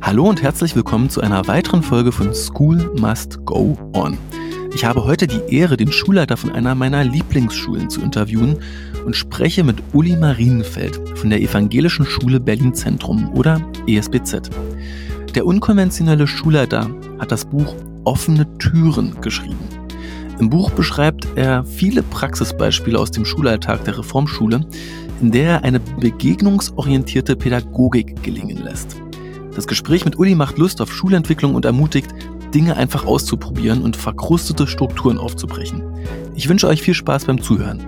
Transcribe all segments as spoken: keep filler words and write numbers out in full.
Hallo und herzlich willkommen zu einer weiteren Folge von School Must Go On. Ich habe heute die Ehre, den Schulleiter von einer meiner Lieblingsschulen zu interviewen und spreche mit Uli Marienfeld von der Evangelischen Schule Berlin-Zentrum oder E S B Z. Der unkonventionelle Schulleiter hat das Buch Offene Türen geschrieben. Im Buch beschreibt er viele Praxisbeispiele aus dem Schulalltag der Reformschule, in der er eine begegnungsorientierte Pädagogik gelingen lässt. Das Gespräch mit Uli macht Lust auf Schulentwicklung und ermutigt, Dinge einfach auszuprobieren und verkrustete Strukturen aufzubrechen. Ich wünsche euch viel Spaß beim Zuhören.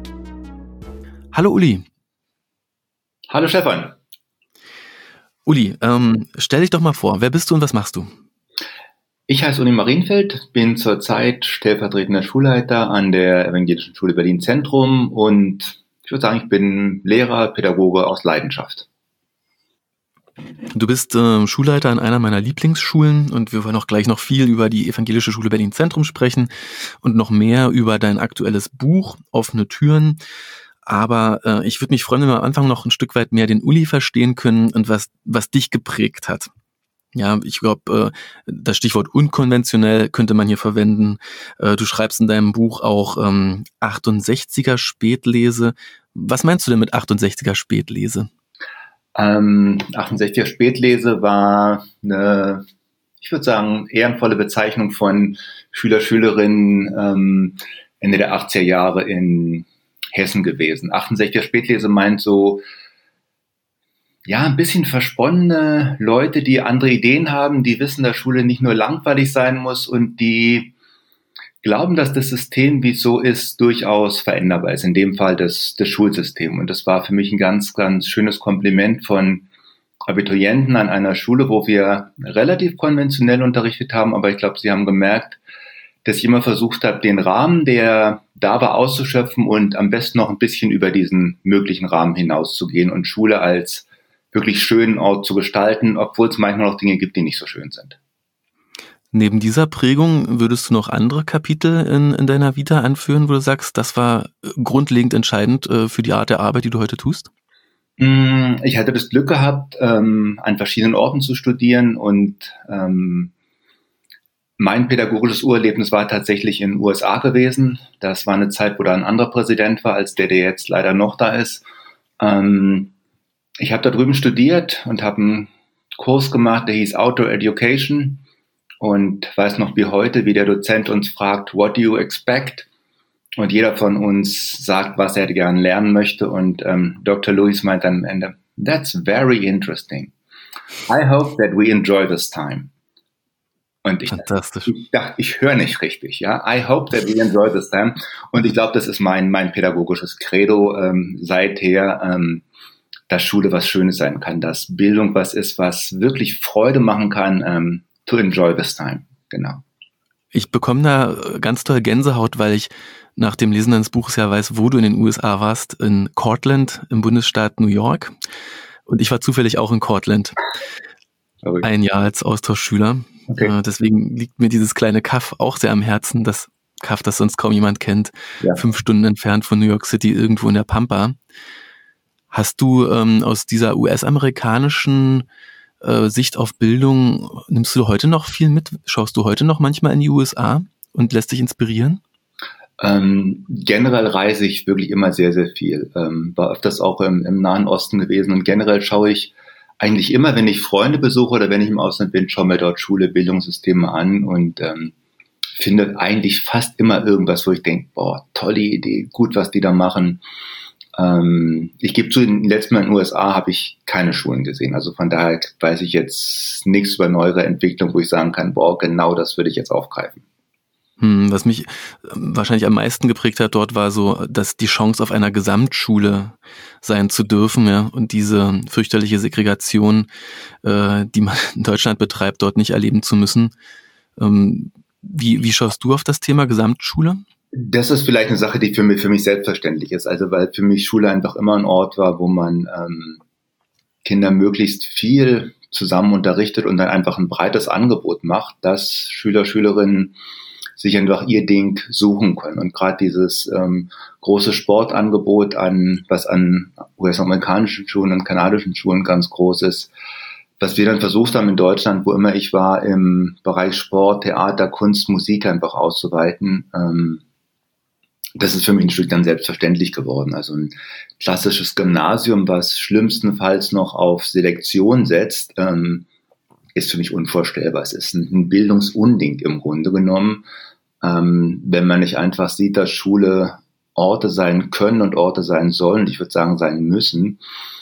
Hallo Uli. Hallo Stefan. Uli, ähm, stell dich doch mal vor, wer bist du und was machst du? Ich heiße Uli Marienfeld, bin zurzeit stellvertretender Schulleiter an der Evangelischen Schule Berlin-Zentrum und ich würde sagen, ich bin Lehrer, Pädagoge aus Leidenschaft. Du bist äh, Schulleiter an einer meiner Lieblingsschulen und wir wollen auch gleich noch viel über die Evangelische Schule Berlin-Zentrum sprechen und noch mehr über dein aktuelles Buch Offene Türen. Aber äh, ich würde mich freuen, wenn wir am Anfang noch ein Stück weit mehr den Uli verstehen können und was, was dich geprägt hat. Ja, ich glaube, äh, das Stichwort unkonventionell könnte man hier verwenden. Äh, du schreibst in deinem Buch auch ähm, achtundsechziger Spätlese. Was meinst du denn mit achtundsechziger Spätlese? Ähm, achtundsechziger Spätlese war eine, ich würde sagen, ehrenvolle Bezeichnung von Schüler, Schülerinnen ähm, Ende der achtziger Jahre in Hessen gewesen. achtundsechziger Spätlese meint so, ja, ein bisschen versponnene Leute, die andere Ideen haben, die wissen, dass Schule nicht nur langweilig sein muss und die glauben, dass das System, wie es so ist, durchaus veränderbar ist. In dem Fall das, das Schulsystem. Und das war für mich ein ganz, ganz schönes Kompliment von Abiturienten an einer Schule, wo wir relativ konventionell unterrichtet haben. Aber ich glaube, sie haben gemerkt, dass ich immer versucht habe, den Rahmen, der da war, auszuschöpfen und am besten noch ein bisschen über diesen möglichen Rahmen hinauszugehen und Schule als wirklich schönen Ort zu gestalten, obwohl es manchmal noch Dinge gibt, die nicht so schön sind. Neben dieser Prägung würdest du noch andere Kapitel in, in deiner Vita anführen, wo du sagst, das war grundlegend entscheidend äh, für die Art der Arbeit, die du heute tust? Ich hatte das Glück gehabt, ähm, an verschiedenen Orten zu studieren und ähm, mein pädagogisches Urerlebnis war tatsächlich in den U S A gewesen. Das war eine Zeit, wo da ein anderer Präsident war, als der, der jetzt leider noch da ist. Ähm, ich habe da drüben studiert und habe einen Kurs gemacht, der hieß Outdoor Education. Und weiß noch wie heute, wie der Dozent uns fragt, what do you expect? Und jeder von uns sagt, was er gerne lernen möchte. Und ähm, Doktor Lewis meint dann am Ende, that's very interesting. I hope that we enjoy this time. Und ich dachte, ich, dachte, ich höre nicht richtig. Ja, I hope that we enjoy this time. Und ich glaube, das ist mein mein pädagogisches Credo ähm, seither, ähm, dass Schule was Schönes sein kann, dass Bildung was ist, was wirklich Freude machen kann, ähm, to enjoy this time, genau. Ich bekomme da ganz toll Gänsehaut, weil ich nach dem Lesen deines Buches ja weiß, wo du in den U S A warst, in Cortland im Bundesstaat New York. Und ich war zufällig auch in Cortland, okay. Ein Jahr als Austauschschüler. Okay. Deswegen liegt mir dieses kleine Kaff auch sehr am Herzen, das Kaff, das sonst kaum jemand kennt, ja. Fünf Stunden entfernt von New York City, irgendwo in der Pampa. Hast du ähm, aus dieser U S-amerikanischen Sicht auf Bildung, nimmst du heute noch viel mit? Schaust du heute noch manchmal in die U S A und lässt dich inspirieren? Ähm, generell reise ich wirklich immer sehr, sehr viel. Ähm, war öfters auch im, im Nahen Osten gewesen und generell schaue ich eigentlich immer, wenn ich Freunde besuche oder wenn ich im Ausland bin, schaue mir dort Schule, Bildungssysteme an und ähm, finde eigentlich fast immer irgendwas, wo ich denke, boah, tolle Idee, gut, was die da machen. Ich gebe zu, in den letzten Mal in den U S A habe ich keine Schulen gesehen. Also von daher weiß ich jetzt nichts über neuere Entwicklung, wo ich sagen kann, boah, genau das würde ich jetzt aufgreifen. Hm, was mich wahrscheinlich am meisten geprägt hat dort war so, dass die Chance auf einer Gesamtschule sein zu dürfen, ja, und diese fürchterliche Segregation, äh, die man in Deutschland betreibt, dort nicht erleben zu müssen. Ähm, wie, wie schaust du auf das Thema Gesamtschule? Das ist vielleicht eine Sache, die für mich, für mich selbstverständlich ist. Also weil für mich Schule einfach immer ein Ort war, wo man ähm, Kinder möglichst viel zusammen unterrichtet und dann einfach ein breites Angebot macht, dass Schüler, Schülerinnen sich einfach ihr Ding suchen können. Und gerade dieses ähm, große Sportangebot, an was an U S-amerikanischen Schulen und kanadischen Schulen ganz groß ist, was wir dann versucht haben in Deutschland, wo immer ich war, im Bereich Sport, Theater, Kunst, Musik einfach auszuweiten, ähm, das ist für mich ein Stück dann selbstverständlich geworden. Also ein klassisches Gymnasium, was schlimmstenfalls noch auf Selektion setzt, ähm, ist für mich unvorstellbar. Es ist ein, ein Bildungsunding im Grunde genommen, ähm, wenn man nicht einfach sieht, dass Schule Orte sein können und Orte sein sollen, ich würde sagen sein müssen,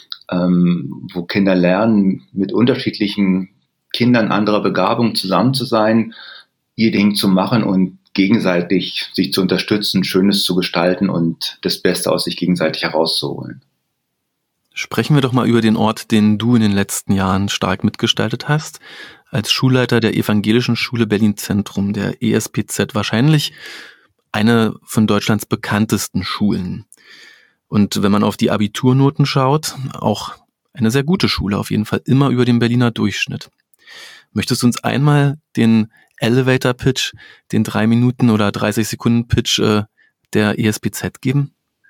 ähm, wo Kinder lernen, mit unterschiedlichen Kindern anderer Begabung zusammen zu sein, ihr Ding zu machen und gegenseitig sich zu unterstützen, Schönes zu gestalten und das Beste aus sich gegenseitig herauszuholen. Sprechen wir doch mal über den Ort, den du in den letzten Jahren stark mitgestaltet hast. Als Schulleiter der Evangelischen Schule Berlin-Zentrum, der E S P Z, wahrscheinlich eine von Deutschlands bekanntesten Schulen. Und wenn man auf die Abiturnoten schaut, auch eine sehr gute Schule, auf jeden Fall immer über dem Berliner Durchschnitt. Möchtest du uns einmal den Elevator-Pitch, den drei Minuten oder dreißig Sekunden Pitch äh, der E S P Z geben?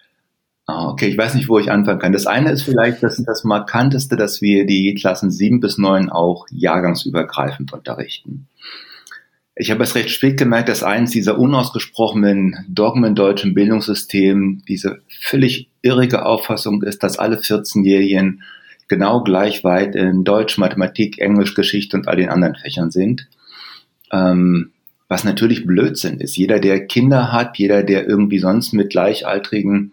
Okay, ich weiß nicht, wo ich anfangen kann. Das eine ist vielleicht das, das Markanteste, dass wir die Klassen sieben bis neun auch jahrgangsübergreifend unterrichten. Ich habe es recht spät gemerkt, dass eins dieser unausgesprochenen Dogmen im deutschen Bildungssystem diese völlig irrige Auffassung ist, dass alle vierzehnjährigen genau gleich weit in Deutsch, Mathematik, Englisch, Geschichte und all den anderen Fächern sind. Ähm, was natürlich Blödsinn ist. Jeder, der Kinder hat, jeder, der irgendwie sonst mit gleichaltrigen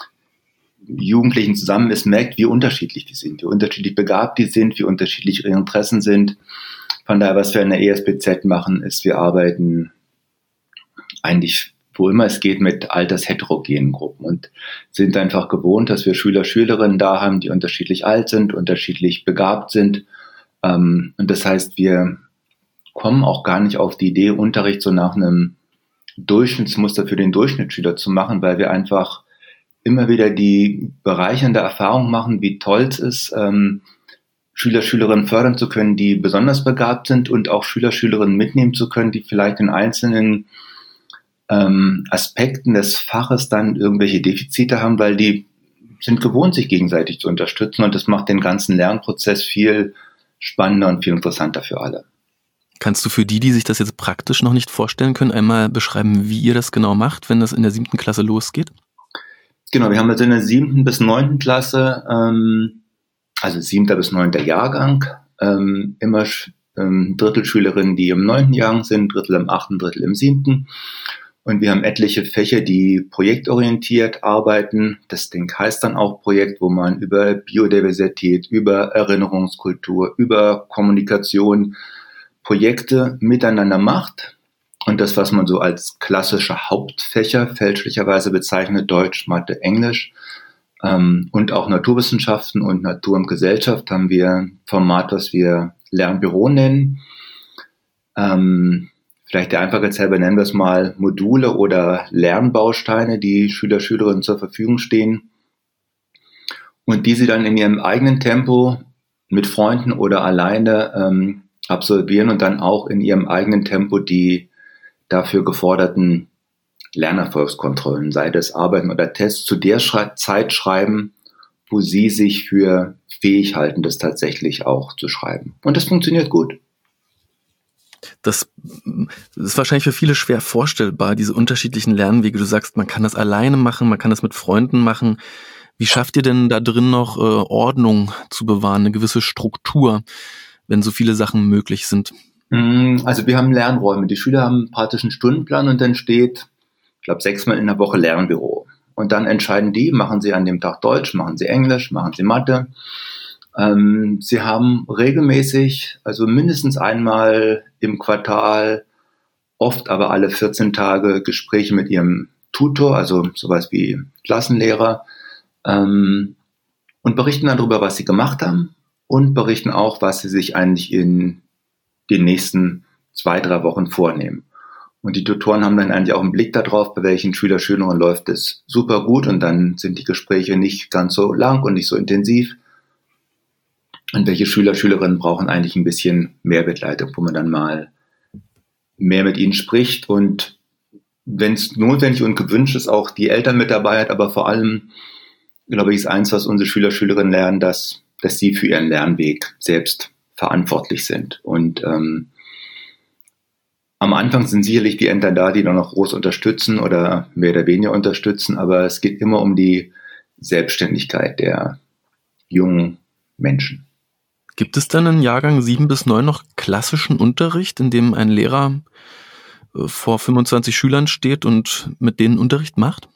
Jugendlichen zusammen ist, merkt, wie unterschiedlich die sind, wie unterschiedlich begabt die sind, wie unterschiedlich ihre Interessen sind. Von daher, was wir in der E S P Z machen, ist, wir arbeiten eigentlich, wo immer es geht, mit altersheterogenen Gruppen und sind einfach gewohnt, dass wir Schüler, Schülerinnen da haben, die unterschiedlich alt sind, unterschiedlich begabt sind. Und das heißt, wir kommen auch gar nicht auf die Idee, Unterricht so nach einem Durchschnittsmuster für den Durchschnittsschüler zu machen, weil wir einfach immer wieder die bereichernde Erfahrung machen, wie toll es ist, ähm, Schüler, Schülerinnen fördern zu können, die besonders begabt sind und auch Schüler, Schülerinnen mitnehmen zu können, die vielleicht in einzelnen ähm, Aspekten des Faches dann irgendwelche Defizite haben, weil die sind gewohnt, sich gegenseitig zu unterstützen und das macht den ganzen Lernprozess viel spannender und viel interessanter für alle. Kannst du für die, die sich das jetzt praktisch noch nicht vorstellen können, einmal beschreiben, wie ihr das genau macht, wenn das in der siebten Klasse losgeht? Genau, wir haben also in der siebten bis neunten Klasse, ähm, also siebter bis neunter Jahrgang, ähm, immer ähm, Drittelschülerinnen, die im neunten Jahrgang sind, Drittel im achten, Drittel im siebten. Und wir haben etliche Fächer, die projektorientiert arbeiten. Das Ding heißt dann auch Projekt, wo man über Biodiversität, über Erinnerungskultur, über Kommunikation Projekte miteinander macht. Und das, was man so als klassische Hauptfächer fälschlicherweise bezeichnet, Deutsch, Mathe, Englisch ähm, und auch Naturwissenschaften und Natur und Gesellschaft, haben wir ein Format, was wir Lernbüro nennen. Ähm, vielleicht der Einfachheit halber nennen wir es mal Module oder Lernbausteine, die Schüler, Schülerinnen zur Verfügung stehen und die sie dann in ihrem eigenen Tempo mit Freunden oder alleine ähm, absolvieren und dann auch in ihrem eigenen Tempo die dafür geforderten Lernerfolgskontrollen, sei das Arbeiten oder Tests, zu der Schrei- Zeit schreiben, wo sie sich für fähig halten, das tatsächlich auch zu schreiben. Und das funktioniert gut. Das ist wahrscheinlich für viele schwer vorstellbar, diese unterschiedlichen Lernwege. Du sagst, man kann das alleine machen, man kann das mit Freunden machen. Wie schafft ihr denn da drin noch äh, Ordnung zu bewahren, eine gewisse Struktur, wenn so viele Sachen möglich sind? Also wir haben Lernräume. Die Schüler haben praktisch einen Stundenplan und dann steht, ich glaube, sechsmal in der Woche Lernbüro. Und dann entscheiden die, machen sie an dem Tag Deutsch, machen sie Englisch, machen sie Mathe. Ähm, sie haben regelmäßig, also mindestens einmal im Quartal, oft aber alle vierzehn Tage Gespräche mit ihrem Tutor, also sowas wie Klassenlehrer, ähm, und berichten dann darüber, was sie gemacht haben und berichten auch, was sie sich eigentlich in den nächsten zwei, drei Wochen vornehmen. Und die Tutoren haben dann eigentlich auch einen Blick darauf, bei welchen Schüler, Schülerinnen läuft es super gut und dann sind die Gespräche nicht ganz so lang und nicht so intensiv. Und welche Schüler, Schülerinnen brauchen eigentlich ein bisschen mehr Begleitung, wo man dann mal mehr mit ihnen spricht und wenn es notwendig und gewünscht ist, auch die Eltern mit dabei hat, aber vor allem, glaube ich, ist eins, was unsere Schüler, Schülerinnen lernen, dass, dass sie für ihren Lernweg selbst verantwortlich sind. Und ähm, am Anfang sind sicherlich die Ämter da, die dann noch groß unterstützen oder mehr oder weniger unterstützen, aber es geht immer um die Selbstständigkeit der jungen Menschen. Gibt es dann in Jahrgang sieben bis neun noch klassischen Unterricht, in dem ein Lehrer vor fünfundzwanzig Schülern steht und mit denen Unterricht macht?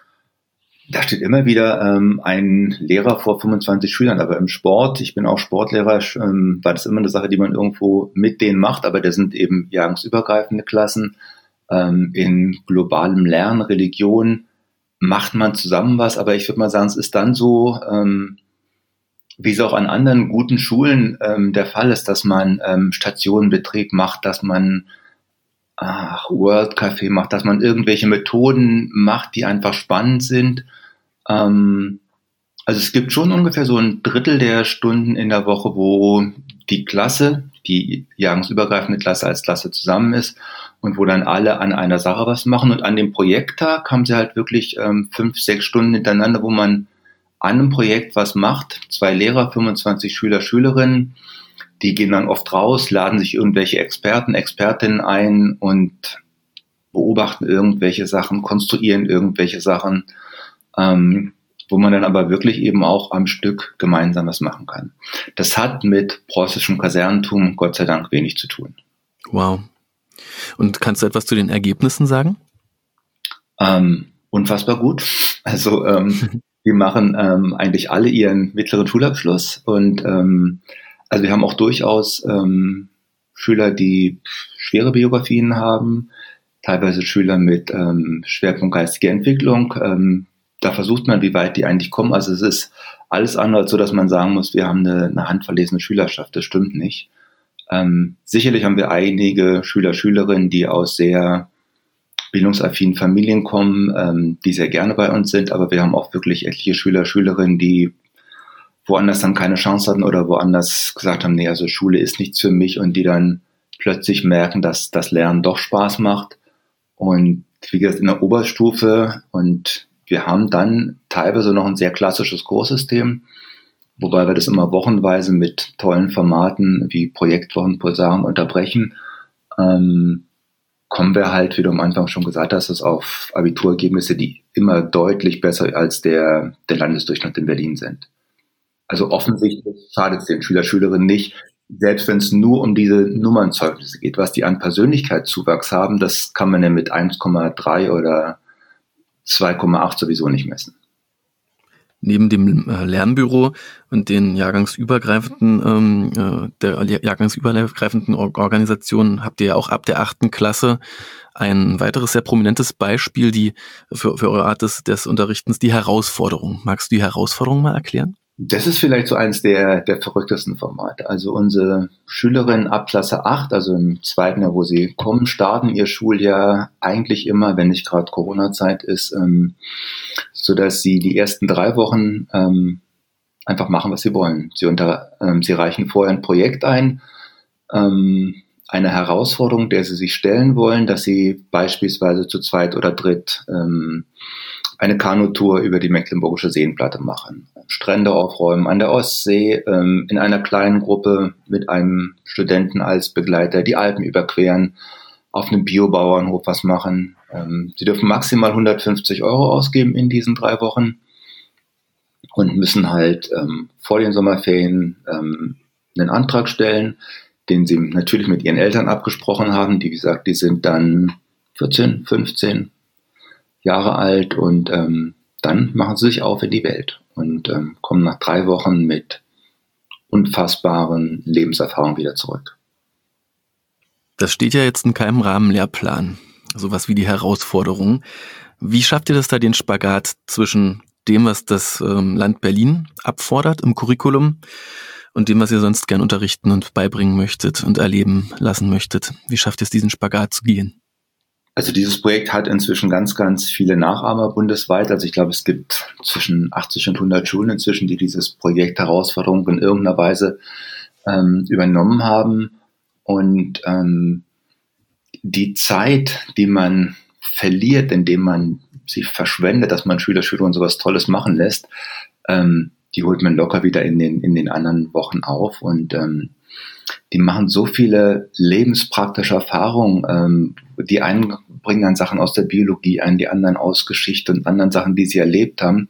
Da steht immer wieder ähm, ein Lehrer vor fünfundzwanzig Schülern, aber im Sport, ich bin auch Sportlehrer, ähm, war das immer eine Sache, die man irgendwo mit denen macht, aber das sind eben jahrgangsübergreifende Klassen. Ähm, in globalem Lernen, Religion macht man zusammen was, aber ich würde mal sagen, es ist dann so, ähm, wie es auch an anderen guten Schulen ähm, der Fall ist, dass man ähm, Stationenbetrieb macht, dass man ach, World Café macht, dass man irgendwelche Methoden macht, die einfach spannend sind. Ähm, also es gibt schon ungefähr so ein Drittel der Stunden in der Woche, wo die Klasse, die jahrgangsübergreifende Klasse als Klasse zusammen ist und wo dann alle an einer Sache was machen. Und an dem Projekttag haben sie halt wirklich ähm, fünf, sechs Stunden hintereinander, wo man an einem Projekt was macht. Zwei Lehrer, fünfundzwanzig Schüler, Schülerinnen, die gehen dann oft raus, laden sich irgendwelche Experten, Expertinnen ein und beobachten irgendwelche Sachen, konstruieren irgendwelche Sachen, ähm, wo man dann aber wirklich eben auch am Stück gemeinsam was machen kann. Das hat mit preußischem Kasernentum Gott sei Dank wenig zu tun. Wow. Und kannst du etwas zu den Ergebnissen sagen? Ähm, unfassbar gut. Also ähm, wir machen ähm, eigentlich alle ihren mittleren Schulabschluss und ähm, also wir haben auch durchaus ähm, Schüler, die schwere Biografien haben, teilweise Schüler mit ähm, Schwerpunkt geistige Entwicklung. Ähm, da versucht man, wie weit die eigentlich kommen. Also es ist alles andere als so, dass man sagen muss, wir haben eine, eine handverlesene Schülerschaft. Das stimmt nicht. Ähm, sicherlich haben wir einige Schüler, Schülerinnen, die aus sehr bildungsaffinen Familien kommen, ähm, die sehr gerne bei uns sind, aber wir haben auch wirklich etliche Schüler, Schülerinnen, die woanders dann keine Chance hatten oder woanders gesagt haben, nee, also Schule ist nichts für mich und die dann plötzlich merken, dass das Lernen doch Spaß macht. Und wie gesagt, in der Oberstufe und wir haben dann teilweise noch ein sehr klassisches Kurssystem, wobei wir das immer wochenweise mit tollen Formaten wie Projektwochen, Pulsaren unterbrechen. Ähm, kommen wir halt, wie du am Anfang schon gesagt hast, dass auf Abiturergebnisse, die immer deutlich besser als der, der Landesdurchschnitt in Berlin sind. Also offensichtlich schadet es den Schüler, Schülerinnen nicht, selbst wenn es nur um diese Nummernzeugnisse geht. Was die an Persönlichkeitszuwachs haben, das kann man ja mit eins Komma drei oder zwei Komma acht sowieso nicht messen. Neben dem äh, Lernbüro und den jahrgangsübergreifenden, ähm, äh, der jahrgangsübergreifenden Organisation habt ihr ja auch ab der achten Klasse ein weiteres sehr prominentes Beispiel, die für, für eure Art des, des Unterrichtens, die Herausforderung. Magst du die Herausforderung mal erklären? Das ist vielleicht so eines der, der verrücktesten Formate. Also unsere Schülerinnen ab Klasse acht, also im zweiten Jahr, wo sie kommen, starten ihr Schuljahr eigentlich immer, wenn nicht gerade Corona-Zeit ist, ähm, so dass sie die ersten drei Wochen ähm, einfach machen, was sie wollen. Sie, unter, ähm, sie reichen vorher ein Projekt ein, ähm, eine Herausforderung, der sie sich stellen wollen, dass sie beispielsweise zu zweit oder dritt ähm, eine Kanutour über die Mecklenburgische Seenplatte machen, Strände aufräumen an der Ostsee, ähm, in einer kleinen Gruppe mit einem Studenten als Begleiter die Alpen überqueren, auf einem Biobauernhof was machen. Ähm, sie dürfen maximal hundertfünfzig Euro ausgeben in diesen drei Wochen und müssen halt ähm, vor den Sommerferien ähm, einen Antrag stellen, den sie natürlich mit ihren Eltern abgesprochen haben. Die, wie gesagt, die sind dann vierzehn, fünfzehn Jahre alt und ähm, dann machen sie sich auf in die Welt und ähm, kommen nach drei Wochen mit unfassbaren Lebenserfahrungen wieder zurück. Das steht ja jetzt in keinem Rahmenlehrplan, sowas wie die Herausforderung. Wie schafft ihr das da, den Spagat zwischen dem, was das ähm, Land Berlin abfordert im Curriculum und dem, was ihr sonst gern unterrichten und beibringen möchtet und erleben lassen möchtet? Wie schafft ihr es, diesen Spagat zu gehen? Also dieses Projekt hat inzwischen ganz, ganz viele Nachahmer bundesweit. Also ich glaube, es gibt zwischen achtzig und hundert Schulen inzwischen, die dieses Projekt Herausforderung in irgendeiner Weise ähm, übernommen haben. Und ähm, die Zeit, die man verliert, indem man sie verschwendet, dass man Schüler, Schülerinnen sowas Tolles machen lässt, ähm, die holt man locker wieder in den, in den anderen Wochen auf. Und ähm, die machen so viele lebenspraktische Erfahrungen. Ähm, die einen bringen dann Sachen aus der Biologie ein, die anderen aus Geschichte und anderen Sachen, die sie erlebt haben,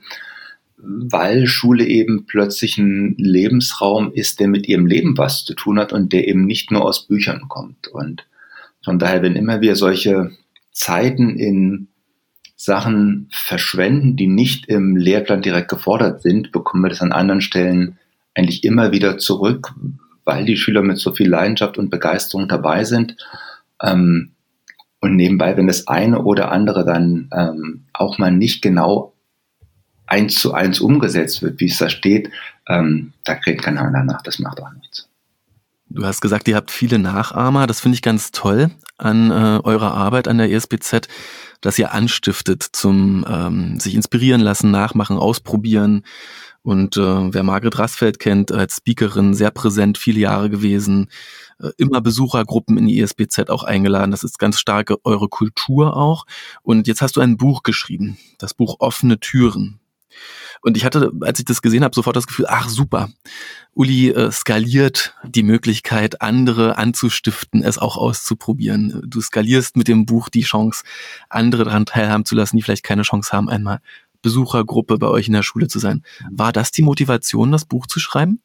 weil Schule eben plötzlich ein Lebensraum ist, der mit ihrem Leben was zu tun hat und der eben nicht nur aus Büchern kommt. Und von daher, wenn immer wir solche Zeiten in Sachen verschwenden, die nicht im Lehrplan direkt gefordert sind, bekommen wir das an anderen Stellen eigentlich immer wieder zurück, weil die Schüler mit so viel Leidenschaft und Begeisterung dabei sind. Ähm, und nebenbei, wenn das eine oder andere dann ähm, auch mal nicht genau eins zu eins umgesetzt wird, wie es da steht, ähm, da kriegt keiner danach, das macht auch nichts. Du hast gesagt, ihr habt viele Nachahmer. Das finde ich ganz toll an äh, eurer Arbeit an der E S B Z, dass ihr anstiftet zum ähm, sich inspirieren lassen, nachmachen, ausprobieren. Und äh, wer Margret Rassfeld kennt, als Speakerin sehr präsent, viele Jahre gewesen, äh, immer Besuchergruppen in die E S B Z auch eingeladen. Das ist ganz stark eure Kultur auch. Und jetzt hast du ein Buch geschrieben, das Buch Offene Türen. Und ich hatte, als ich das gesehen habe, sofort das Gefühl, ach super, Uli äh, skaliert die Möglichkeit, andere anzustiften, es auch auszuprobieren. Du skalierst mit dem Buch die Chance, andere daran teilhaben zu lassen, die vielleicht keine Chance haben, einmal Besuchergruppe bei euch in der Schule zu sein. War das die Motivation, das Buch zu schreiben?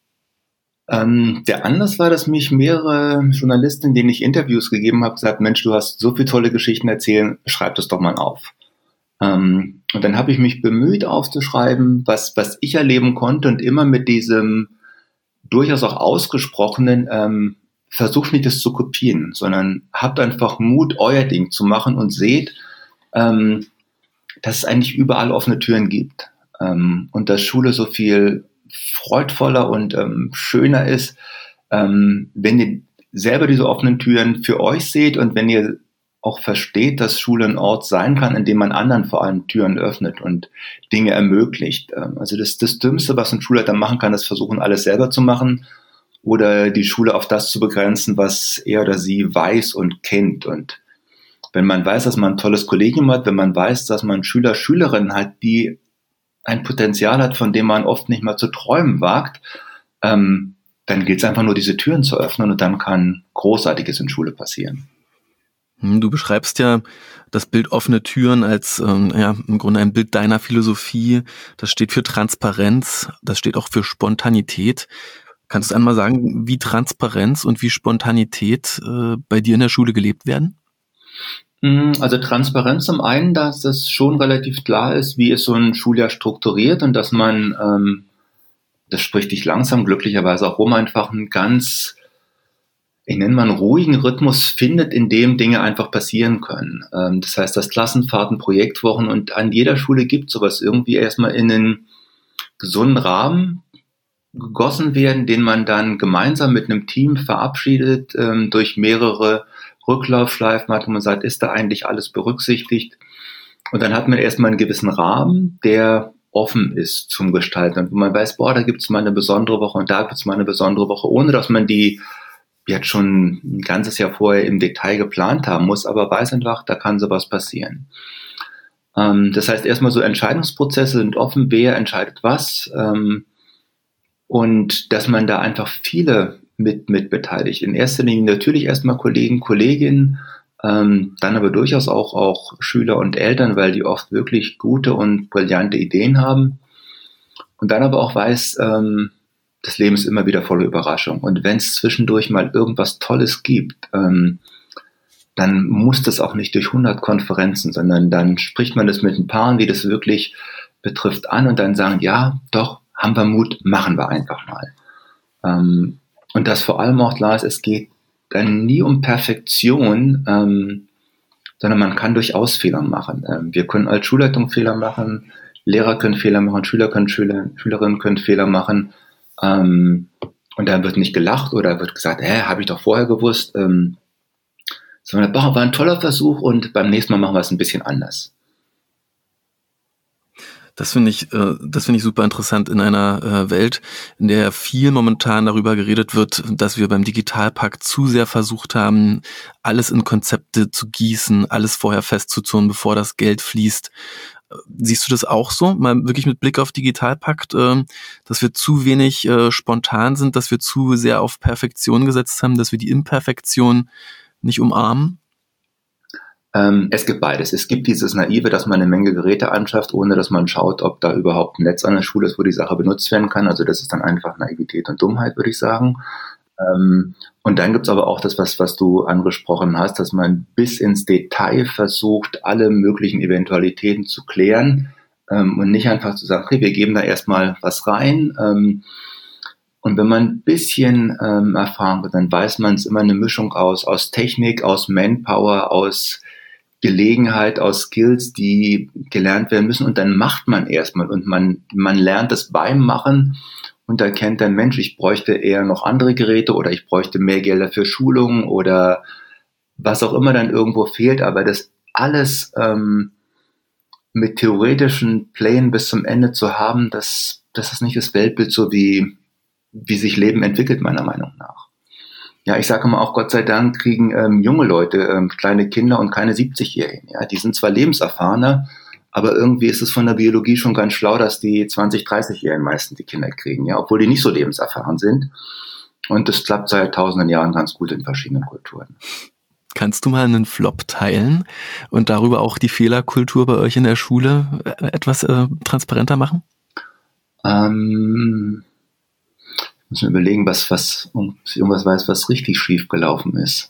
Ähm, der Anlass war, dass mich mehrere Journalisten, denen ich Interviews gegeben habe, gesagt, Mensch, du hast so viele tolle Geschichten erzählen, schreib das doch mal auf. Ähm, und dann habe ich mich bemüht aufzuschreiben, was, was ich erleben konnte und immer mit diesem durchaus auch ausgesprochenen, ähm, versucht nicht das zu kopieren, sondern habt einfach Mut, euer Ding zu machen und seht, ähm, dass es eigentlich überall offene Türen gibt ähm, und dass Schule so viel freudvoller und ähm, schöner ist, ähm, wenn ihr selber diese offenen Türen für euch seht und wenn ihr auch versteht, dass Schule ein Ort sein kann, in dem man anderen vor allem Türen öffnet und Dinge ermöglicht. Also das, das Dümmste, was ein Schulleiter machen kann, ist versuchen, alles selber zu machen oder die Schule auf das zu begrenzen, was er oder sie weiß und kennt. Und wenn man weiß, dass man ein tolles Kollegium hat, wenn man weiß, dass man Schüler, Schülerinnen hat, die ein Potenzial hat, von dem man oft nicht mal zu träumen wagt, ähm, dann gilt es einfach nur, diese Türen zu öffnen und dann kann Großartiges in Schule passieren. Du beschreibst ja das Bild offene Türen als ähm, ja im Grunde ein Bild deiner Philosophie. Das steht für Transparenz, das steht auch für Spontanität. Kannst du einmal sagen, wie Transparenz und wie Spontanität äh, bei dir in der Schule gelebt werden? Also Transparenz zum einen, dass es schon relativ klar ist, wie ist so ein Schuljahr strukturiert und dass man, ähm, das spricht dich langsam, glücklicherweise auch rum, einfach einen ganz, ich nenne mal einen ruhigen Rhythmus findet, in dem Dinge einfach passieren können. Ähm, das heißt, dass Klassenfahrten, Projektwochen und an jeder Schule gibt sowas irgendwie erstmal in einen gesunden Rahmen gegossen werden, den man dann gemeinsam mit einem Team verabschiedet, ähm, durch mehrere Rücklaufschleifen hat, wo man sagt, ist da eigentlich alles berücksichtigt? Und dann hat man erstmal einen gewissen Rahmen, der offen ist zum Gestalten. Und wo man weiß, boah, da gibt es mal eine besondere Woche und da gibt es mal eine besondere Woche, ohne dass man die jetzt schon ein ganzes Jahr vorher im Detail geplant haben muss, aber weiß einfach, da kann sowas passieren. Ähm, das heißt, erstmal so Entscheidungsprozesse sind offen, wer entscheidet was, ähm, und dass man da einfach viele mit, mit beteiligt. In erster Linie natürlich erstmal Kollegen, Kolleginnen, ähm, dann aber durchaus auch, auch Schüler und Eltern, weil die oft wirklich gute und brillante Ideen haben. Und dann aber auch weiß, ähm, das Leben ist immer wieder voller Überraschung. Und wenn es zwischendurch mal irgendwas Tolles gibt, ähm, dann muss das auch nicht durch hundert Konferenzen, sondern dann spricht man das mit ein Paaren, die das wirklich betrifft, an und dann sagen, ja, doch, haben wir Mut, machen wir einfach mal. Ähm, und dass vor allem auch klar ist, es geht dann nie um Perfektion, ähm, sondern man kann durchaus Fehler machen. Ähm, wir können als Schulleitung Fehler machen, Lehrer können Fehler machen, Schüler können Schüler, Schülerinnen können Fehler machen. Ähm, und dann wird nicht gelacht oder wird gesagt, hä, habe ich doch vorher gewusst. Ähm, sondern boah, war ein toller Versuch und beim nächsten Mal machen wir es ein bisschen anders. Das finde ich, äh, das finde ich super interessant in einer äh, Welt, in der viel momentan darüber geredet wird, dass wir beim Digitalpakt zu sehr versucht haben, alles in Konzepte zu gießen, alles vorher festzuzurren, bevor das Geld fließt. Siehst du das auch so? Mal wirklich mit Blick auf Digitalpakt, äh, dass wir zu wenig äh, spontan sind, dass wir zu sehr auf Perfektion gesetzt haben, dass wir die Imperfektion nicht umarmen? Ähm, es gibt beides. Es gibt dieses Naive, dass man eine Menge Geräte anschafft, ohne dass man schaut, ob da überhaupt ein Netz an der Schule ist, wo die Sache benutzt werden kann. Also das ist dann einfach Naivität und Dummheit, würde ich sagen. Ähm, und dann gibt's aber auch das, was, was du angesprochen hast, dass man bis ins Detail versucht, alle möglichen Eventualitäten zu klären, ähm, und nicht einfach zu sagen, okay, wir geben da erstmal was rein. Ähm, und wenn man ein bisschen ähm, Erfahrung hat, dann weiß man, es ist immer eine Mischung aus, aus Technik, aus Manpower, aus Gelegenheit, aus Skills, die gelernt werden müssen. Und dann macht man erstmal und man, man lernt es beim Machen und erkennt dann, Mensch, ich bräuchte eher noch andere Geräte oder ich bräuchte mehr Gelder für Schulungen oder was auch immer dann irgendwo fehlt. Aber das alles ähm, mit theoretischen Plänen bis zum Ende zu haben, das, das ist nicht das Weltbild, so wie, wie sich Leben entwickelt, meiner Meinung nach. Ja, ich sage mal auch, Gott sei Dank kriegen ähm, junge Leute, ähm, kleine Kinder und keine siebzigjährigen. Ja, die sind zwar lebenserfahrener, aber irgendwie ist es von der Biologie schon ganz schlau, dass die zwanzig-, dreißigjährigen meisten die Kinder kriegen, ja, obwohl die nicht so lebenserfahren sind. Und das klappt seit tausenden Jahren ganz gut in verschiedenen Kulturen. Kannst du mal einen Flop teilen und darüber auch die Fehlerkultur bei euch in der Schule etwas äh, transparenter machen? Ähm... Ich muss mir überlegen, was, was, ob ich irgendwas weiß, was richtig schief gelaufen ist.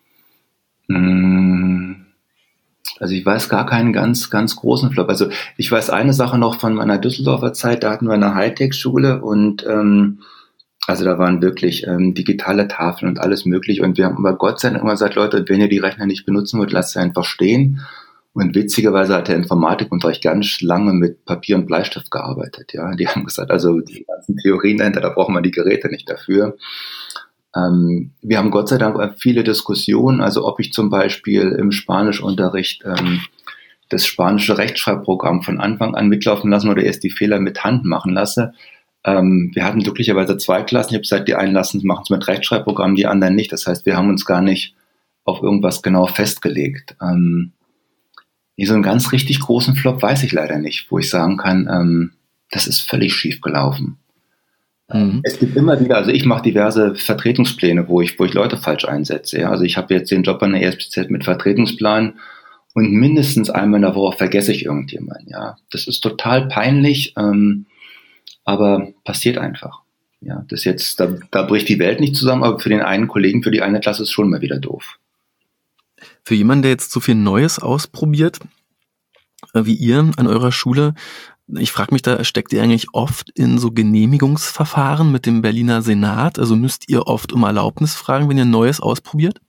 Also ich weiß gar keinen ganz, ganz großen Flop. Also ich weiß eine Sache noch von meiner Düsseldorfer Zeit, da hatten wir eine Hightech-Schule und ähm, also da waren wirklich ähm, digitale Tafeln und alles möglich und wir haben aber Gott sei Dank immer gesagt, Leute, wenn ihr die Rechner nicht benutzen wollt, lasst sie einfach stehen. Und witzigerweise hat der Informatikunterricht ganz lange mit Papier und Bleistift gearbeitet. Ja, die haben gesagt, also die ganzen Theorien dahinter, da braucht man die Geräte nicht dafür. Ähm, wir haben Gott sei Dank viele Diskussionen, also ob ich zum Beispiel im Spanischunterricht ähm, das spanische Rechtschreibprogramm von Anfang an mitlaufen lassen oder erst die Fehler mit Hand machen lasse. Ähm, wir hatten glücklicherweise zwei Klassen. Ich habe gesagt, die einen lassen machen es mit Rechtschreibprogramm, die anderen nicht. Das heißt, wir haben uns gar nicht auf irgendwas genau festgelegt. Ähm, So einen ganz richtig großen Flop weiß ich leider nicht, wo ich sagen kann, ähm, das ist völlig schief gelaufen. Mhm. Es gibt immer wieder, also ich mache diverse Vertretungspläne, wo ich, wo ich Leute falsch einsetze. Ja? Also ich habe jetzt den Job an der E S P Z mit Vertretungsplan und mindestens einmal in der Woche vergesse ich irgendjemanden. Ja? Das ist total peinlich, ähm, aber passiert einfach. Ja, das jetzt, da, da bricht die Welt nicht zusammen, aber für den einen Kollegen, für die eine Klasse ist es schon mal wieder doof. Für jemanden, der jetzt so viel Neues ausprobiert, wie ihr an eurer Schule, ich frage mich, da steckt ihr eigentlich oft in so Genehmigungsverfahren mit dem Berliner Senat? Also müsst ihr oft um Erlaubnis fragen, wenn ihr Neues ausprobiert?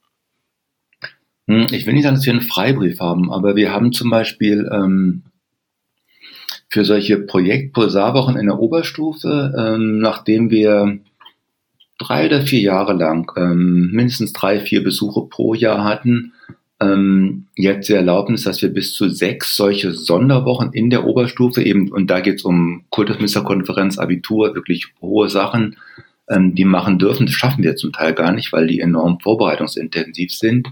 Ich will nicht sagen, dass wir einen Freibrief haben, aber wir haben zum Beispiel ähm, für solche Projekt-Pulsarwochen in der Oberstufe, ähm, nachdem wir drei oder vier Jahre lang ähm, mindestens drei, vier Besuche pro Jahr hatten, ähm, jetzt die Erlaubnis, dass wir bis zu sechs solche Sonderwochen in der Oberstufe eben, und da geht es um Kultusministerkonferenz, Abitur, wirklich hohe Sachen, ähm, die machen dürfen. Das schaffen wir zum Teil gar nicht, weil die enorm vorbereitungsintensiv sind.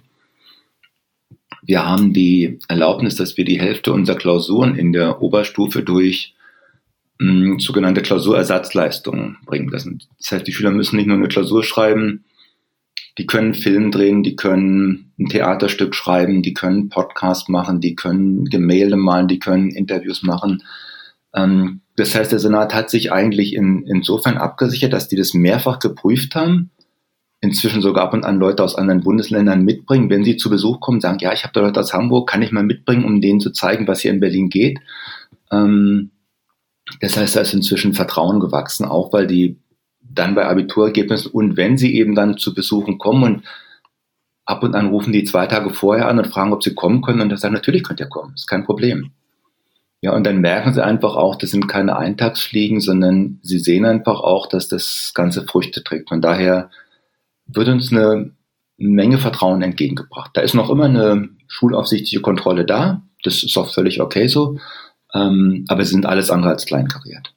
Wir haben die Erlaubnis, dass wir die Hälfte unserer Klausuren in der Oberstufe durch mh, sogenannte Klausurersatzleistungen bringen lassen. Das heißt, die Schüler müssen nicht nur eine Klausur schreiben, die können einen Film drehen, die können ein Theaterstück schreiben, die können einen Podcast machen, die können Gemälde malen, die können Interviews machen. Ähm, das heißt, der Senat hat sich eigentlich in, insofern abgesichert, dass die das mehrfach geprüft haben, inzwischen sogar ab und an Leute aus anderen Bundesländern mitbringen. Wenn sie zu Besuch kommen, sagen, ja, ich habe da Leute aus Hamburg, kann ich mal mitbringen, um denen zu zeigen, was hier in Berlin geht. Ähm, das heißt, da ist inzwischen Vertrauen gewachsen, auch weil die dann bei Abiturergebnissen und wenn sie eben dann zu Besuchen kommen und ab und an rufen die zwei Tage vorher an und fragen, ob sie kommen können und dann sagen, natürlich könnt ihr kommen, ist kein Problem. Ja, und dann merken sie einfach auch, das sind keine Eintagsfliegen, sondern sie sehen einfach auch, dass das Ganze Früchte trägt. Von daher wird uns eine Menge Vertrauen entgegengebracht. Da ist noch immer eine schulaufsichtliche Kontrolle da, das ist auch völlig okay so, ähm, aber sie sind alles andere als kleinkariert.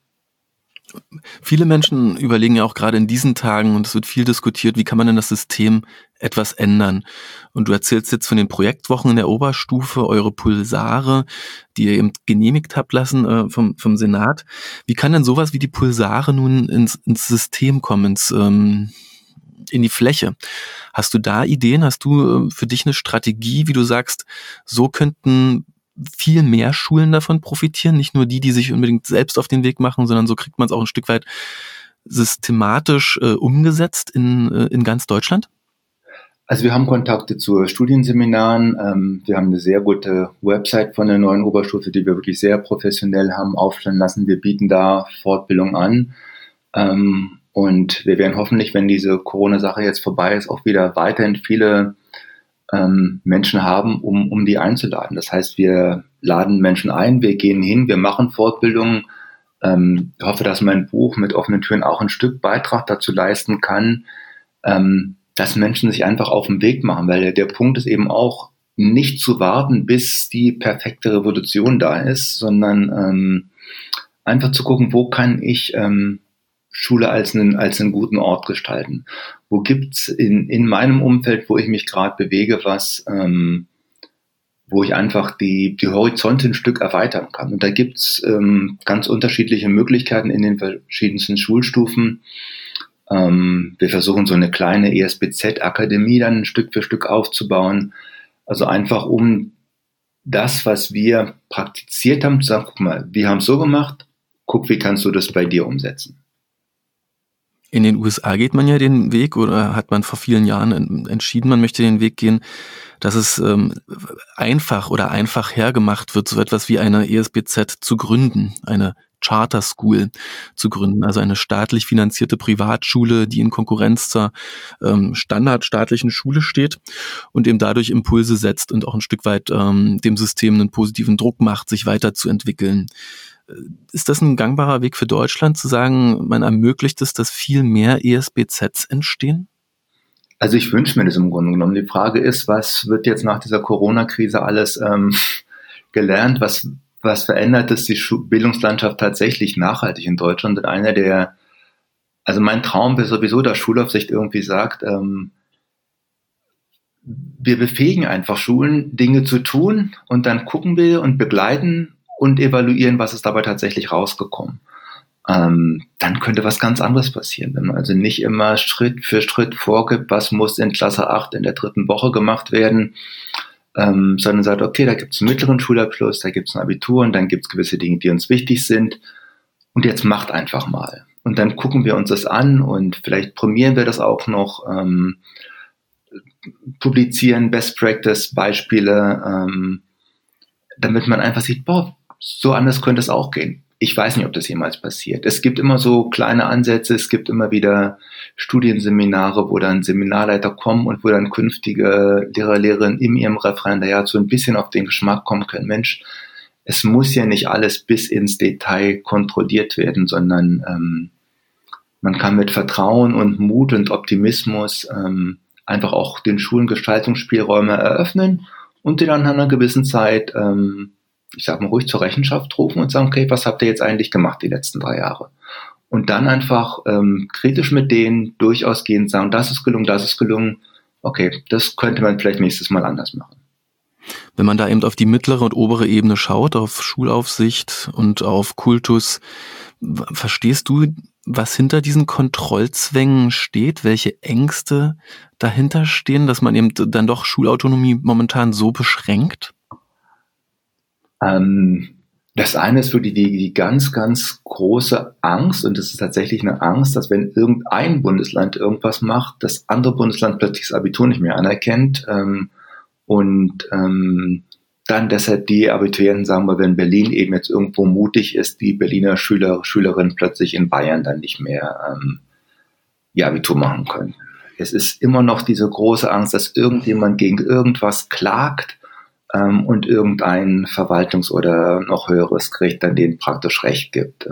Viele Menschen überlegen ja auch gerade in diesen Tagen, und es wird viel diskutiert, wie kann man denn das System etwas ändern. Und du erzählst jetzt von den Projektwochen in der Oberstufe, eure Pulsare, die ihr eben genehmigt habt lassen äh, vom, vom Senat. Wie kann denn sowas wie die Pulsare nun ins, ins System kommen, ins, ähm, in die Fläche? Hast du da Ideen? Hast du äh, für dich eine Strategie, wie du sagst, so könnten viel mehr Schulen davon profitieren? Nicht nur die, die sich unbedingt selbst auf den Weg machen, sondern so kriegt man es auch ein Stück weit systematisch äh, umgesetzt in, äh, in ganz Deutschland? Also wir haben Kontakte zu Studienseminaren. Ähm, wir haben eine sehr gute Website von der neuen Oberstufe, die wir wirklich sehr professionell haben aufstellen lassen. Wir bieten da Fortbildung an. Ähm, und wir werden hoffentlich, wenn diese Corona-Sache jetzt vorbei ist, auch wieder weiterhin viele ähm, Menschen haben, um, um die einzuladen. Das heißt, wir laden Menschen ein, wir gehen hin, wir machen Fortbildungen. Ähm, ich hoffe, dass mein Buch mit offenen Türen auch ein Stück Beitrag dazu leisten kann, ähm, dass Menschen sich einfach auf den Weg machen, weil der, der Punkt ist eben auch, nicht zu warten, bis die perfekte Revolution da ist, sondern ähm, einfach zu gucken, wo kann ich ähm, Schule als einen, als einen guten Ort gestalten. Wo gibt's in, in meinem Umfeld, wo ich mich gerade bewege, was, ähm, wo ich einfach die, die Horizonte ein Stück erweitern kann. Und da gibt's ähm, ganz unterschiedliche Möglichkeiten in den verschiedensten Schulstufen. Ähm, wir versuchen so eine kleine E S B Z-Akademie dann Stück für Stück aufzubauen. Also einfach um das, was wir praktiziert haben, zu sagen, guck mal, wir haben es so gemacht, guck, wie kannst du das bei dir umsetzen. In den U S A geht man ja den Weg, oder hat man vor vielen Jahren entschieden, man möchte den Weg gehen, dass es ähm, einfach oder einfach hergemacht wird, so etwas wie eine E S B Z zu gründen, eine Charter School zu gründen, also eine staatlich finanzierte Privatschule, die in Konkurrenz zur ähm, standardstaatlichen Schule steht und eben dadurch Impulse setzt und auch ein Stück weit ähm, dem System einen positiven Druck macht, sich weiterzuentwickeln. Ist das ein gangbarer Weg für Deutschland, zu sagen, man ermöglicht es, dass viel mehr E S B Zs entstehen? Also ich wünsche mir das im Grunde genommen. Die Frage ist, was wird jetzt nach dieser Corona-Krise alles ähm, gelernt? Was, was verändert es die Schu- Bildungslandschaft tatsächlich nachhaltig in Deutschland? Und einer der, also mein Traum wäre sowieso, dass Schulaufsicht irgendwie sagt, ähm, wir befähigen einfach Schulen, Dinge zu tun, und dann gucken wir und begleiten und evaluieren, was ist dabei tatsächlich rausgekommen. Ähm, dann könnte was ganz anderes passieren, wenn man also nicht immer Schritt für Schritt vorgibt, was muss in Klasse acht in der dritten Woche gemacht werden, ähm, sondern sagt, okay, da gibt es einen mittleren Schulabschluss, da gibt es ein Abitur und dann gibt es gewisse Dinge, die uns wichtig sind, und jetzt macht einfach mal. Und dann gucken wir uns das an und vielleicht prämieren wir das auch noch, ähm, publizieren Best-Practice-Beispiele, ähm, damit man einfach sieht, boah, so anders könnte es auch gehen. Ich weiß nicht, ob das jemals passiert. Es gibt immer so kleine Ansätze, es gibt immer wieder Studienseminare, wo dann Seminarleiter kommen und wo dann künftige Lehrer, Lehrerinnen in ihrem Referendariat so ein bisschen auf den Geschmack kommen können. Mensch, es muss ja nicht alles bis ins Detail kontrolliert werden, sondern ähm, man kann mit Vertrauen und Mut und Optimismus ähm, einfach auch den Schulen Gestaltungsspielräume eröffnen und die dann nach einer gewissen Zeit ähm, ich sag mal ruhig zur Rechenschaft rufen und sagen, okay, was habt ihr jetzt eigentlich gemacht die letzten drei Jahre? Und dann einfach ähm, kritisch mit denen durchaus gehen, sagen, das ist gelungen, das ist gelungen, okay, das könnte man vielleicht nächstes Mal anders machen. Wenn man da eben auf die mittlere und obere Ebene schaut, auf Schulaufsicht und auf Kultus, verstehst du, was hinter diesen Kontrollzwängen steht, welche Ängste dahinter stehen, dass man eben dann doch Schulautonomie momentan so beschränkt? Das eine ist wirklich die, die ganz, ganz große Angst, und das ist tatsächlich eine Angst, dass wenn irgendein Bundesland irgendwas macht, das andere Bundesland plötzlich das Abitur nicht mehr anerkennt ähm, und ähm, dann deshalb die Abiturienten, sagen wir, wenn Berlin eben jetzt irgendwo mutig ist, die Berliner Schüler, Schülerinnen plötzlich in Bayern dann nicht mehr ähm, ihr Abitur machen können. Es ist immer noch diese große Angst, dass irgendjemand gegen irgendwas klagt, und irgendein Verwaltungs- oder noch höheres Gericht dann denen praktisch Recht gibt.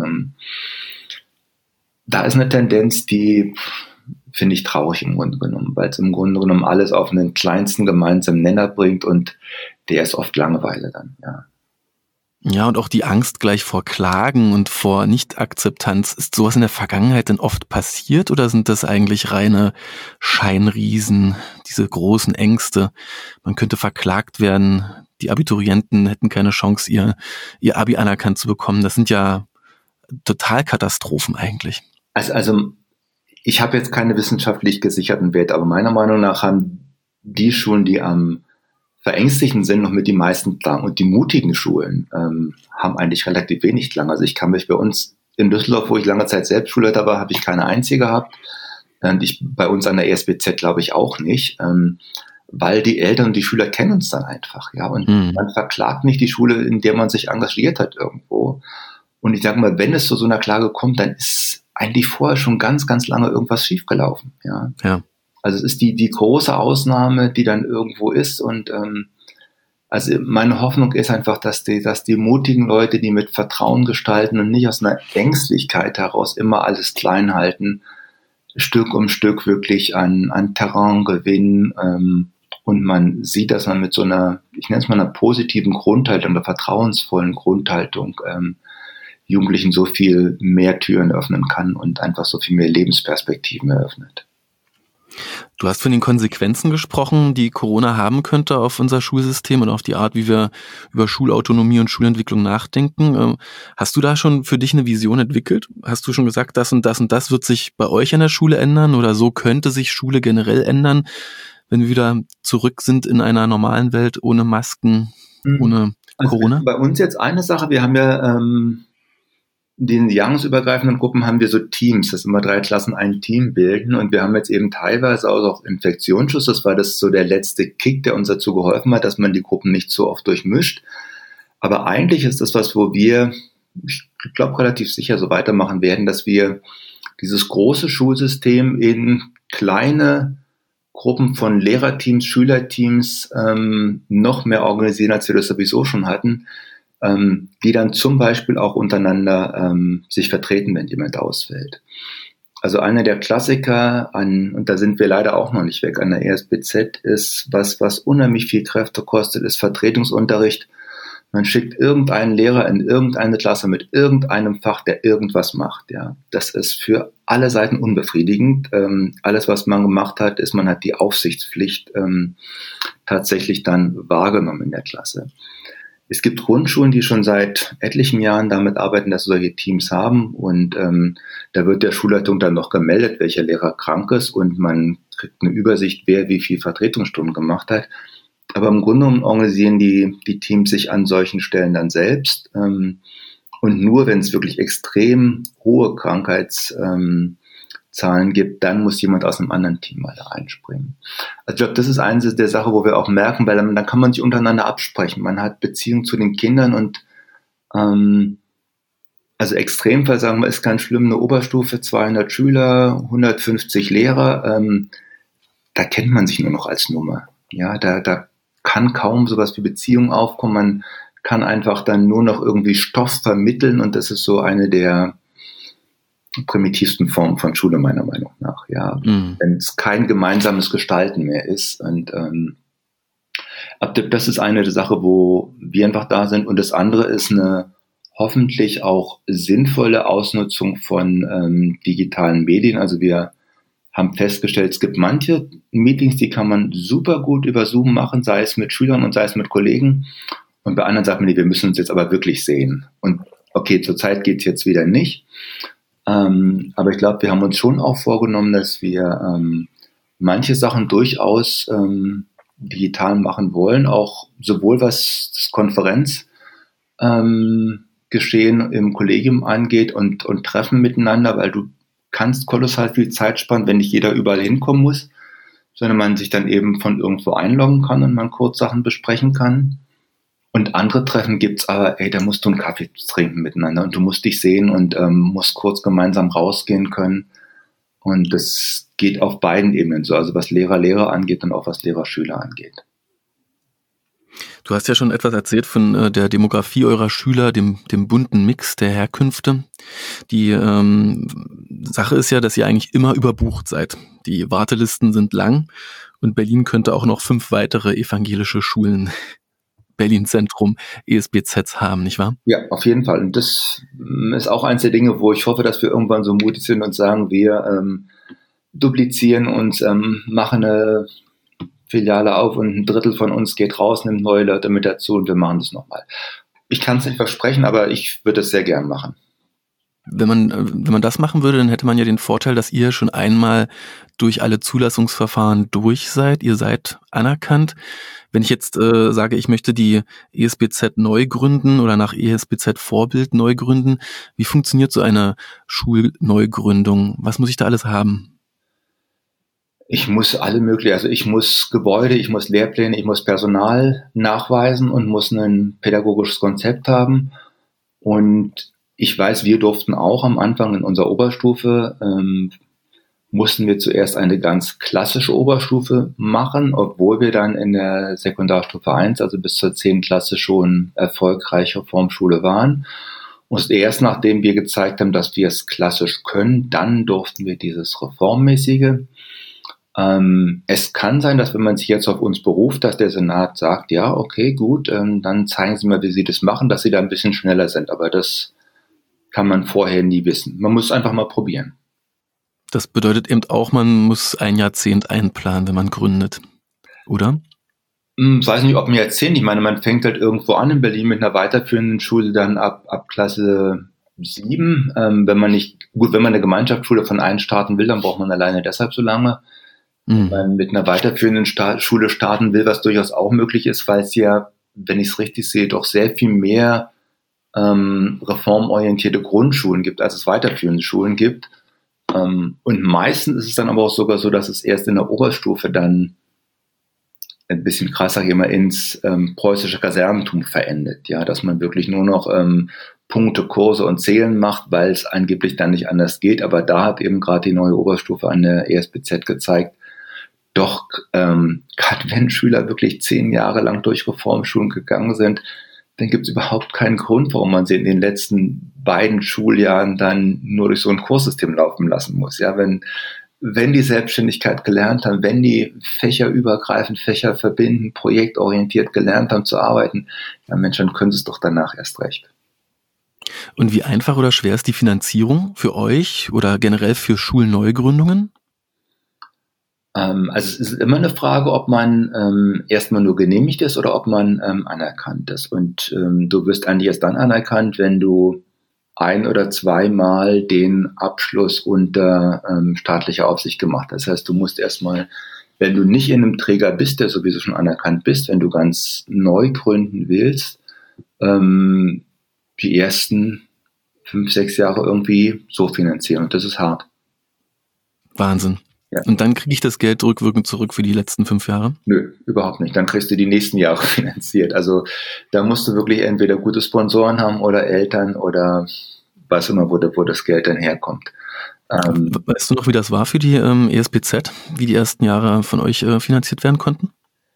Da ist eine Tendenz, die finde ich traurig im Grunde genommen, weil es im Grunde genommen alles auf einen kleinsten gemeinsamen Nenner bringt, und der ist oft Langeweile dann, ja. Ja, und auch die Angst gleich vor Klagen und vor Nichtakzeptanz. Ist sowas in der Vergangenheit denn oft passiert oder sind das eigentlich reine Scheinriesen, diese großen Ängste? Man könnte verklagt werden, die Abiturienten hätten keine Chance, ihr, ihr Abi anerkannt zu bekommen. Das sind ja Totalkatastrophen eigentlich. Also, also ich habe jetzt keine wissenschaftlich gesicherten Werte, aber meiner Meinung nach haben die Schulen, die am verängstigten sind, noch mit die meisten Klang, und die mutigen Schulen ähm, haben eigentlich relativ wenig Klang. Also ich kann mich bei uns in Düsseldorf, wo ich lange Zeit selbst Schulleiter war, habe ich keine einzige gehabt. Und ich bei uns an der E S B Z glaube ich auch nicht, ähm, weil die Eltern und die Schüler kennen uns dann einfach. Ja, und mhm. man verklagt nicht die Schule, in der man sich engagiert hat irgendwo. Und ich sage mal, wenn es zu so einer Klage kommt, dann ist eigentlich vorher schon ganz, ganz lange irgendwas schiefgelaufen. Ja. Ja. Also es ist die, die große Ausnahme, die dann irgendwo ist. Und ähm, also meine Hoffnung ist einfach, dass die, dass die mutigen Leute, die mit Vertrauen gestalten und nicht aus einer Ängstlichkeit heraus immer alles klein halten, Stück um Stück wirklich an, an Terrain gewinnen. Ähm, und man sieht, dass man mit so einer, ich nenne es mal einer positiven Grundhaltung, einer vertrauensvollen Grundhaltung ähm, Jugendlichen so viel mehr Türen öffnen kann und einfach so viel mehr Lebensperspektiven eröffnet. Du hast von den Konsequenzen gesprochen, die Corona haben könnte auf unser Schulsystem und auf die Art, wie wir über Schulautonomie und Schulentwicklung nachdenken. Hast du da schon für dich eine Vision entwickelt? Hast du schon gesagt, das und das und das wird sich bei euch an der Schule ändern oder so könnte sich Schule generell ändern, wenn wir wieder zurück sind in einer normalen Welt ohne Masken, mhm. ohne also Corona? Bei uns jetzt eine Sache, wir haben ja ähm in den jahrgangsübergreifenden Gruppen haben wir so Teams, dass immer drei Klassen ein Team bilden und wir haben jetzt eben teilweise auch Infektionsschutz, das war das so der letzte Kick, der uns dazu geholfen hat, dass man die Gruppen nicht so oft durchmischt. Aber eigentlich ist das was, wo wir, ich glaube, relativ sicher so weitermachen werden, dass wir dieses große Schulsystem in kleine Gruppen von Lehrerteams, Schülerteams ähm, noch mehr organisieren, als wir das sowieso schon hatten, Ähm, die dann zum Beispiel auch untereinander ähm, sich vertreten, wenn jemand ausfällt. Also einer der Klassiker, an, und da sind wir leider auch noch nicht weg, an der E S B Z ist, was, was unheimlich viel Kräfte kostet, ist Vertretungsunterricht. Man schickt irgendeinen Lehrer in irgendeine Klasse mit irgendeinem Fach, der irgendwas macht. Ja, das ist für alle Seiten unbefriedigend. Ähm, alles, was man gemacht hat, ist, man hat die Aufsichtspflicht ähm, tatsächlich dann wahrgenommen in der Klasse. Es gibt Grundschulen, die schon seit etlichen Jahren damit arbeiten, dass sie solche Teams haben und ähm, da wird der Schulleitung dann noch gemeldet, welcher Lehrer krank ist und man kriegt eine Übersicht, wer wie viel Vertretungsstunden gemacht hat. Aber im Grunde genommen organisieren die, die Teams sich an solchen Stellen dann selbst ähm, und nur wenn es wirklich extrem hohe Krankheitszahlen ähm, gibt, dann muss jemand aus einem anderen Team mal da einspringen. Also ich glaube, das ist eine der Sachen, wo wir auch merken, weil dann, dann kann man sich untereinander absprechen. Man hat Beziehung zu den Kindern und ähm, also Extremfall, sagen wir, ist ganz schlimm, eine Oberstufe, zweihundert Schüler, hundertfünfzig Lehrer, ähm, da kennt man sich nur noch als Nummer. Ja, da, da kann kaum sowas wie Beziehung aufkommen. Man kann einfach dann nur noch irgendwie Stoff vermitteln und das ist so eine der primitivsten Formen von Schule meiner Meinung nach, ja, mhm. wenn es kein gemeinsames Gestalten mehr ist und ähm, das ist eine der Sachen, wo wir einfach da sind und das andere ist eine hoffentlich auch sinnvolle Ausnutzung von ähm, digitalen Medien, also wir haben festgestellt, es gibt manche Meetings, die kann man super gut über Zoom machen, sei es mit Schülern und sei es mit Kollegen und bei anderen sagt man, nee, wir müssen uns jetzt aber wirklich sehen und okay, zurzeit geht es jetzt wieder nicht. Ähm, aber ich glaube, wir haben uns schon auch vorgenommen, dass wir ähm, manche Sachen durchaus ähm, digital machen wollen, auch sowohl was das Konferenzgeschehen ähm, im Kollegium angeht und, und Treffen miteinander, weil du kannst kolossal viel Zeit sparen, wenn nicht jeder überall hinkommen muss, sondern man sich dann eben von irgendwo einloggen kann und man kurz Sachen besprechen kann. Und andere Treffen gibt's aber, ey, da musst du einen Kaffee trinken miteinander und du musst dich sehen und ähm, musst kurz gemeinsam rausgehen können. Und das geht auf beiden Ebenen so, also was Lehrer-Lehrer angeht und auch was Lehrer-Schüler angeht. Du hast ja schon etwas erzählt von äh, der Demografie eurer Schüler, dem, dem bunten Mix der Herkünfte. Die ähm, Sache ist ja, dass ihr eigentlich immer überbucht seid. Die Wartelisten sind lang und Berlin könnte auch noch fünf weitere evangelische Schulen Berlin-Zentrum E S B Zs haben, nicht wahr? Ja, auf jeden Fall. Und das ist auch eins der Dinge, wo ich hoffe, dass wir irgendwann so mutig sind und sagen, wir ähm, duplizieren uns, ähm, machen eine Filiale auf und ein Drittel von uns geht raus, nimmt neue Leute mit dazu und wir machen das nochmal. Ich kann es nicht versprechen, aber ich würde es sehr gern machen. Wenn man, wenn man das machen würde, dann hätte man ja den Vorteil, dass ihr schon einmal durch alle Zulassungsverfahren durch seid. Ihr seid anerkannt. Wenn ich jetzt äh, sage, ich möchte die E S B Z neu gründen oder nach E S B Z-Vorbild neu gründen, wie funktioniert so eine Schulneugründung? Was muss ich da alles haben? Ich muss alle möglichen, also ich muss Gebäude, ich muss Lehrpläne, ich muss Personal nachweisen und muss ein pädagogisches Konzept haben. Und ich weiß, wir durften auch am Anfang in unserer Oberstufe, ähm, mussten wir zuerst eine ganz klassische Oberstufe machen, obwohl wir dann in der Sekundarstufe eins, also bis zur zehnten Klasse schon erfolgreiche Reformschule waren. Und erst nachdem wir gezeigt haben, dass wir es klassisch können, dann durften wir dieses Reformmäßige. Ähm, es kann sein, dass wenn man sich jetzt auf uns beruft, dass der Senat sagt, ja, okay, gut, ähm, dann zeigen Sie mal, wie Sie das machen, dass Sie da ein bisschen schneller sind. Aber das kann man vorher nie wissen. Man muss einfach mal probieren. Das bedeutet eben auch, man muss ein Jahrzehnt einplanen, wenn man gründet, oder? Ich weiß nicht, ob ein Jahrzehnt. Ich meine, man fängt halt irgendwo an in Berlin mit einer weiterführenden Schule dann ab, ab Klasse sieben. Ähm, wenn man nicht, gut, wenn man eine Gemeinschaftsschule von einem starten will, dann braucht man alleine deshalb so lange. Wenn man mit einer weiterführenden Sta- Schule starten will, was durchaus auch möglich ist, weil es ja, wenn ich es richtig sehe, doch sehr viel mehr ähm, reformorientierte Grundschulen gibt, als es weiterführende Schulen gibt. Ähm, und meistens ist es dann aber auch sogar so, dass es erst in der Oberstufe dann ein bisschen krasser hier mal ins ähm, preußische Kasernentum verendet, ja, dass man wirklich nur noch ähm, Punkte, Kurse und Zählen macht, weil es angeblich dann nicht anders geht. Aber da hat eben gerade die neue Oberstufe an der E S B Z gezeigt, doch, ähm, gerade wenn Schüler wirklich zehn Jahre lang durch Reformschulen gegangen sind, dann gibt es überhaupt keinen Grund, warum man sie in den letzten beiden Schuljahren dann nur durch so ein Kurssystem laufen lassen muss. Ja, wenn, wenn die Selbstständigkeit gelernt haben, wenn die fächerübergreifend, Fächer verbinden, projektorientiert gelernt haben zu arbeiten, ja Mensch, dann können sie es doch danach erst recht. Und wie einfach oder schwer ist die Finanzierung für euch oder generell für Schulneugründungen? Also es ist immer eine Frage, ob man ähm, erstmal nur genehmigt ist oder ob man ähm, anerkannt ist. Und ähm, du wirst eigentlich erst dann anerkannt, wenn du ein- oder zweimal den Abschluss unter ähm, staatlicher Aufsicht gemacht hast. Das heißt, du musst erstmal, wenn du nicht in einem Träger bist, der sowieso schon anerkannt bist, wenn du ganz neu gründen willst, ähm, die ersten fünf, sechs Jahre irgendwie so finanzieren. Und das ist hart. Wahnsinn. Ja. Und dann kriege ich das Geld rückwirkend zurück für die letzten fünf Jahre? Nö, überhaupt nicht. Dann kriegst du die nächsten Jahre finanziert. Also da musst du wirklich entweder gute Sponsoren haben oder Eltern oder was immer, wo, wo das Geld dann herkommt. Ähm, weißt du noch, wie das war für die ähm, E S B Z, wie die ersten Jahre von euch äh, finanziert werden konnten?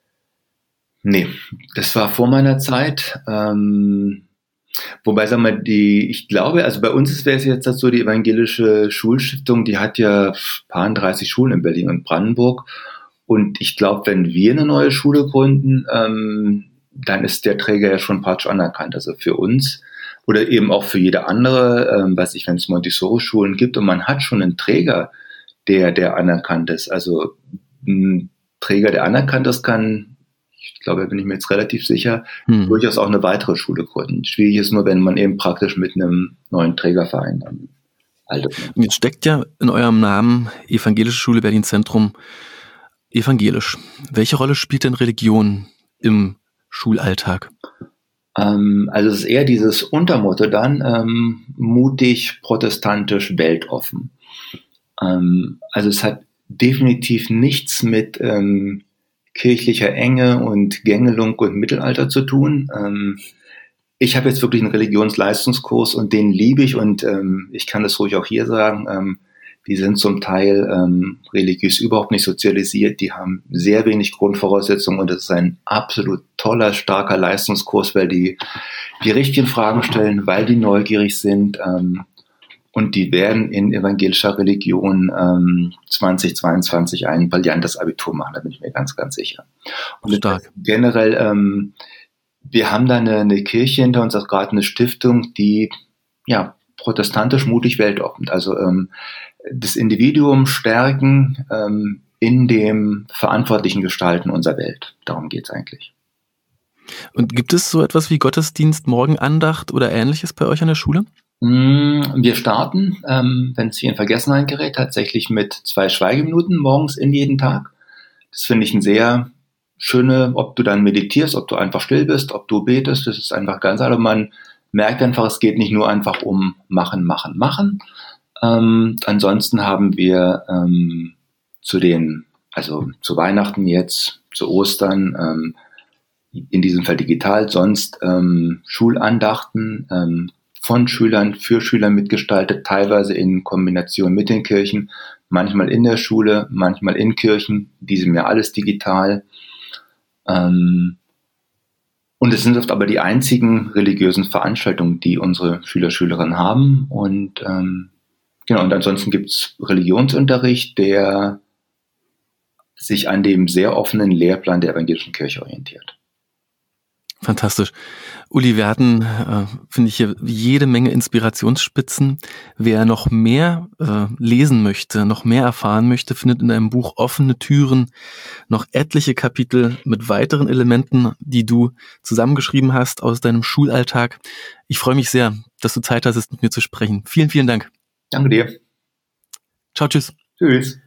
Nee, das war vor meiner Zeit. Ähm, Wobei, sagen wir, die, ich glaube, also bei uns wäre es jetzt so, die evangelische Schulstiftung, die hat ja dreißig Schulen in Berlin und Brandenburg. Und ich glaube, wenn wir eine neue Schule gründen, ähm, dann ist der Träger ja schon praktisch anerkannt. Also für uns oder eben auch für jede andere, ähm, weiß ich, wenn es Montessori-Schulen gibt und man hat schon einen Träger, der, der anerkannt ist. Also ein Träger, der anerkannt ist, kann, ich glaube, da bin ich mir jetzt relativ sicher, hm. durchaus auch eine weitere Schule gründen. Schwierig ist nur, wenn man eben praktisch mit einem neuen Trägerverein dann haltet. Jetzt steckt ja in eurem Namen Evangelische Schule Berlin Zentrum evangelisch. Welche Rolle spielt denn Religion im Schulalltag? Ähm, also es ist eher dieses Untermotto dann, ähm, mutig, protestantisch, weltoffen. Ähm, also es hat definitiv nichts mit ähm, kirchlicher Enge und Gängelung und Mittelalter zu tun. Ähm, ich habe jetzt wirklich einen Religionsleistungskurs und den liebe ich und ähm, ich kann das ruhig auch hier sagen, ähm, die sind zum Teil ähm, religiös überhaupt nicht sozialisiert, die haben sehr wenig Grundvoraussetzungen und es ist ein absolut toller, starker Leistungskurs, weil die die richtigen Fragen stellen, weil die neugierig sind ähm, und die werden in evangelischer Religion ähm, zwanzig zweiundzwanzig ein brillantes Abitur machen, da bin ich mir ganz, ganz sicher. Und stark. Generell ähm, Wir haben da eine, eine Kirche hinter uns, auch gerade eine Stiftung, die ja protestantisch mutig weltoffen. Also ähm, das Individuum stärken ähm, in dem verantwortlichen Gestalten unserer Welt. Darum geht's eigentlich. Und gibt es so etwas wie Gottesdienst, Morgenandacht oder Ähnliches bei euch an der Schule? Wir starten, ähm, wenn es hier in Vergessenheit gerät, tatsächlich mit zwei Schweigeminuten morgens in jeden Tag. Das finde ich ein sehr schöne, ob du dann meditierst, ob du einfach still bist, ob du betest, das ist einfach ganz alt. Man merkt einfach, es geht nicht nur einfach um machen, machen, machen. Ähm, ansonsten haben wir ähm, zu den, also zu Weihnachten jetzt, zu Ostern, ähm, in diesem Fall digital, sonst ähm, Schulandachten ähm, von Schülern, für Schüler mitgestaltet, teilweise in Kombination mit den Kirchen, manchmal in der Schule, manchmal in Kirchen, diesem Jahr alles digital. Ähm, und es sind oft aber die einzigen religiösen Veranstaltungen, die unsere Schüler, Schülerinnen haben. Und ähm, genau, und ansonsten gibt's Religionsunterricht, der sich an dem sehr offenen Lehrplan der evangelischen Kirche orientiert. Fantastisch. Uli, wir hatten, äh, finde ich, hier jede Menge Inspirationsspitzen. Wer noch mehr äh, lesen möchte, noch mehr erfahren möchte, findet in deinem Buch Offene Türen noch etliche Kapitel mit weiteren Elementen, die du zusammengeschrieben hast aus deinem Schulalltag. Ich freue mich sehr, dass du Zeit hast, mit mir zu sprechen. Vielen, vielen Dank. Danke dir. Ciao, tschüss. Tschüss.